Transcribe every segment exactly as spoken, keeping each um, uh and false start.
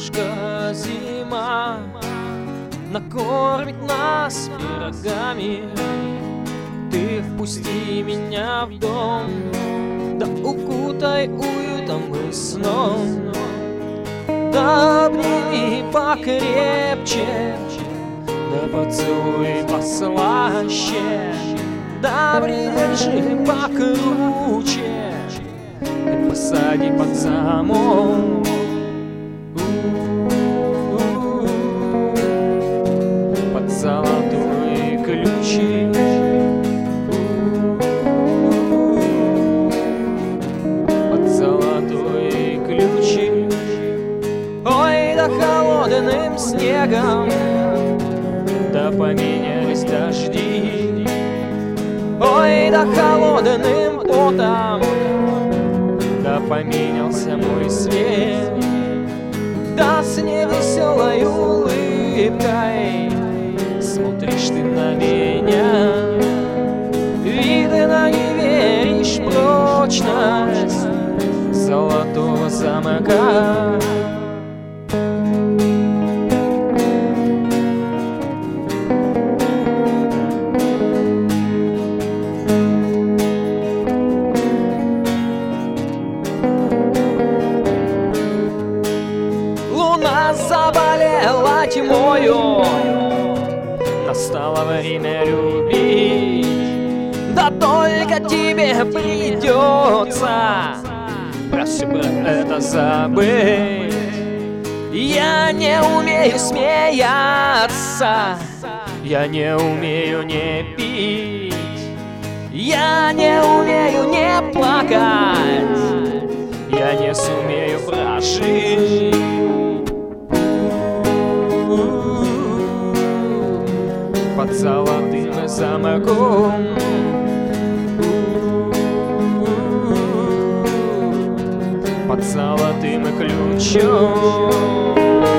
Матушка зима накормит нас пирогами. Ты впусти меня в дом, да укутай уютом и сном. Да обними покрепче, да поцелуй послаще, да придержи покруче и посади под замок. Под золотой ключик, под золотой ключик. Ой, да холодным снегом, да поменялись дожди. Ой, да холодным потом, да поменялся мой свет. Да с невеселой улыбкой смотришь ты на меня. Видно, не веришь в прочность золотого замка. Луна заболела тьмою, настало время любить. Да только тебе придется про все про это забыть. Я не умею смеяться, я не умею не пить, я не умею не плакать, я не сумею прожить. Под золотым замком, под золотым ключом.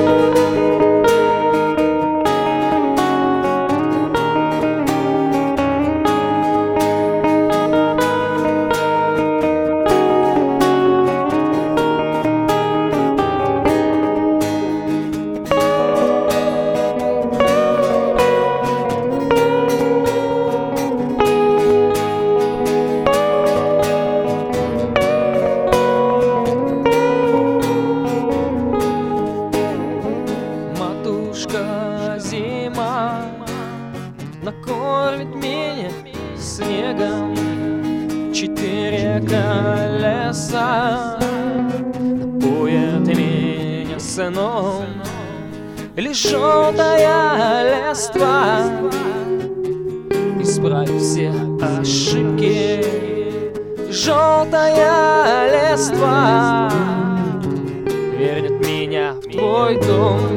Матушка зима накормит меня снегом. Четыре колеса напоят меня сном. Лишь желтая листва исправит все ошибки. Желтая листва вернет меня в твой дом.